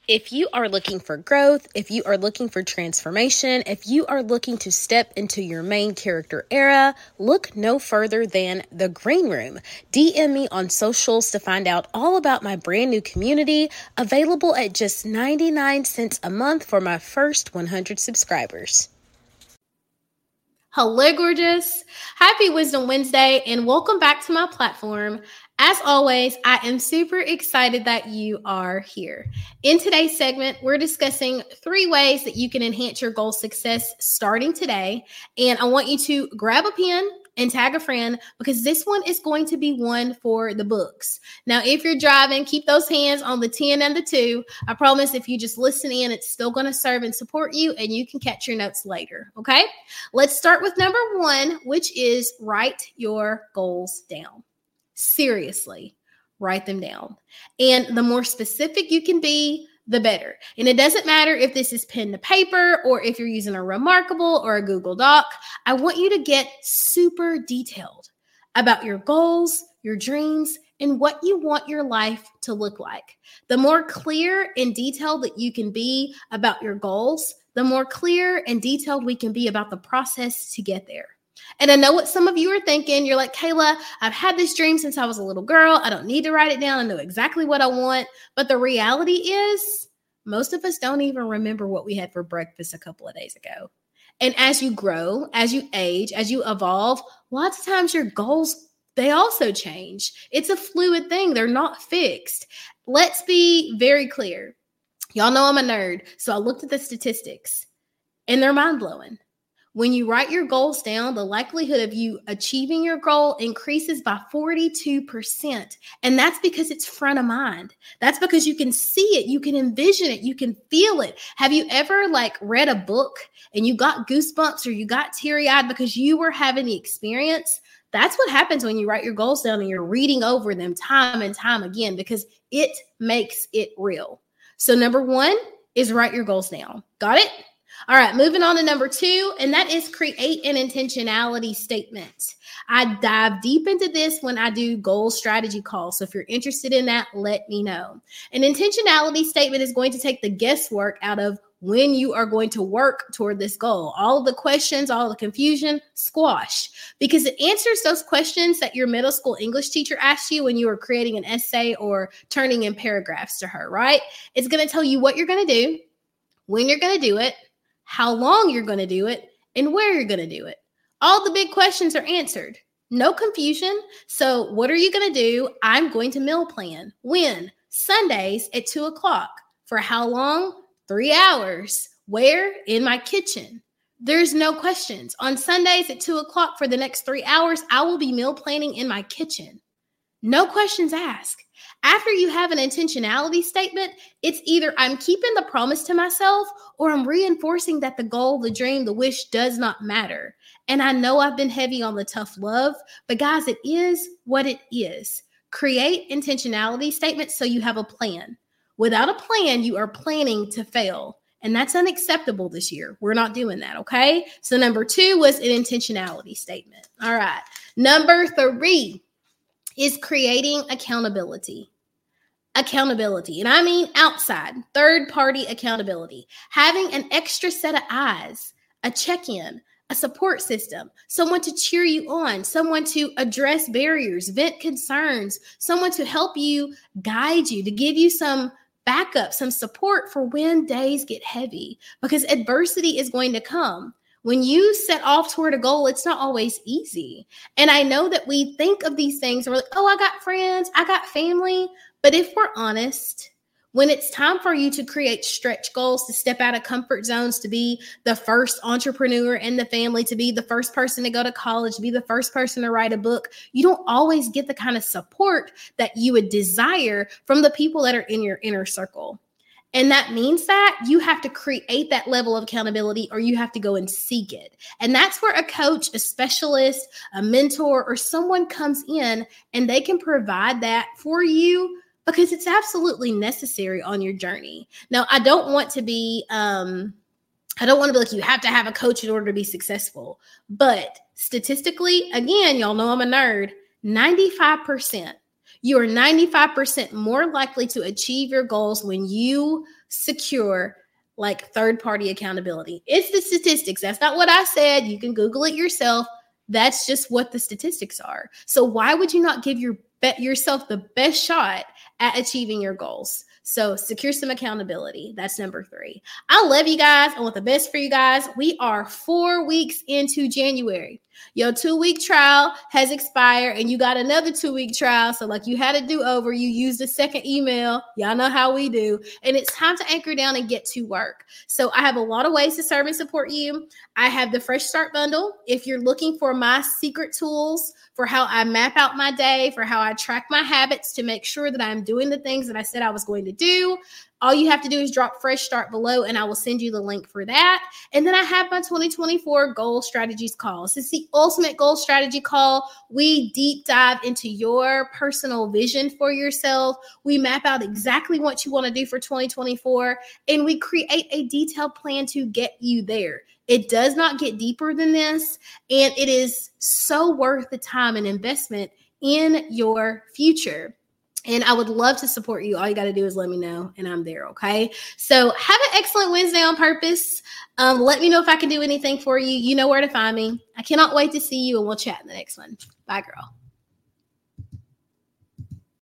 If you are looking for growth, if you are looking for transformation, if you are looking to step into your main character era, look no further than The Green Room. DM me on socials to find out all about my brand new community, available at just 99 cents a month for my first 100 subscribers. Hello, gorgeous. Happy Wisdom Wednesday, and welcome back to my platform. As always, I am super excited that you are here. In today's segment, we're discussing 3 ways that you can enhance your goal success starting today. And I want you to grab a pen and tag a friend, because this one is going to be one for the books. Now, if you're driving, keep those hands on the 10 and the 2. I promise if you just listen in, it's still going to serve and support you, and you can catch your notes later, okay? Let's start with number 1, which is write your goals down. Seriously, write them down. And the more specific you can be, the better. And it doesn't matter if this is pen to paper or if you're using a Remarkable or a Google Doc. I want you to get super detailed about your goals, your dreams, and what you want your life to look like. The more clear and detailed that you can be about your goals, the more clear and detailed we can be about the process to get there. And I know what some of you are thinking. You're like, Kayla, I've had this dream since I was a little girl. I don't need to write it down. I know exactly what I want. But the reality is, most of us don't even remember what we had for breakfast a couple of days ago. And as you grow, as you age, as you evolve, lots of times your goals, they also change. It's a fluid thing. They're not fixed. Let's be very clear. Y'all know I'm a nerd, so I looked at the statistics, and they're mind-blowing. When you write your goals down, the likelihood of you achieving your goal increases by 42%. And that's because it's front of mind. That's because you can see it, you can envision it, you can feel it. Have you ever read a book and you got goosebumps or you got teary-eyed because you were having the experience? That's what happens when you write your goals down and you're reading over them time and time again, because it makes it real. So number 1 is write your goals down. Got it? All right, moving on to number 2, and that is create an intentionality statement. I dive deep into this when I do goal strategy calls. So if you're interested in that, let me know. An intentionality statement is going to take the guesswork out of when you are going to work toward this goal. All of the questions, all the confusion, squash, because it answers those questions that your middle school English teacher asked you when you were creating an essay or turning in paragraphs to her, right? It's going to tell you what you're going to do, when you're going to do it, how long you're going to do it, and where you're going to do it. All the big questions are answered. No confusion. So what are you going to do? I'm going to meal plan. When? Sundays at 2:00. For how long? 3 hours. Where? In my kitchen. There's no questions. On Sundays at 2:00 for the next 3 hours, I will be meal planning in my kitchen. No questions asked. After you have an intentionality statement, it's either I'm keeping the promise to myself or I'm reinforcing that the goal, the dream, the wish does not matter. And I know I've been heavy on the tough love, but guys, it is what it is. Create intentionality statements so you have a plan. Without a plan, you are planning to fail. And that's unacceptable this year. We're not doing that, okay? So number 2 was an intentionality statement. All right. Number 3 is creating accountability. Accountability, and I mean outside, third-party accountability. Having an extra set of eyes, a check-in, a support system, someone to cheer you on, someone to address barriers, vent concerns, someone to help you, guide you, to give you some backup, some support for when days get heavy, because adversity is going to come. When you set off toward a goal, it's not always easy. And I know that we think of these things and we're like, oh, I got friends, I got family. But if we're honest, when it's time for you to create stretch goals, to step out of comfort zones, to be the first entrepreneur in the family, to be the first person to go to college, to be the first person to write a book, you don't always get the kind of support that you would desire from the people that are in your inner circle. And that means that you have to create that level of accountability, or you have to go and seek it. And that's where a coach, a specialist, a mentor, or someone comes in and they can provide that for you, because it's absolutely necessary on your journey. Now, I don't want to be like, you have to have a coach in order to be successful. But statistically, again, y'all know I'm a nerd, 95%. You are 95% more likely to achieve your goals when you secure like third-party accountability. It's the statistics. That's not what I said. You can Google it yourself. That's just what the statistics are. So why would you not give yourself the best shot at achieving your goals? So secure some accountability. That's number 3. I love you guys. I want the best for you guys. We are 4 weeks into January. Your 2-week trial has expired and you got another 2-week trial. So like you had a do-over, you used a second email. Y'all know how we do. And it's time to anchor down and get to work. So I have a lot of ways to serve and support you. I have the Fresh Start Bundle. If you're looking for my secret tools for how I map out my day, for how I track my habits to make sure that I'm doing the things that I said I was going to do, all you have to do is drop Fresh Start below and I will send you the link for that. And then I have my 2024 Goal Strategies call. This is the ultimate goal strategy call. We deep dive into your personal vision for yourself. We map out exactly what you want to do for 2024 and we create a detailed plan to get you there. It does not get deeper than this, and it is so worth the time and investment in your future. And I would love to support you. All you got to do is let me know, and I'm there, okay? So have an excellent Wednesday on purpose. Let me know if I can do anything for you. You know where to find me. I cannot wait to see you, and we'll chat in the next one. Bye, girl.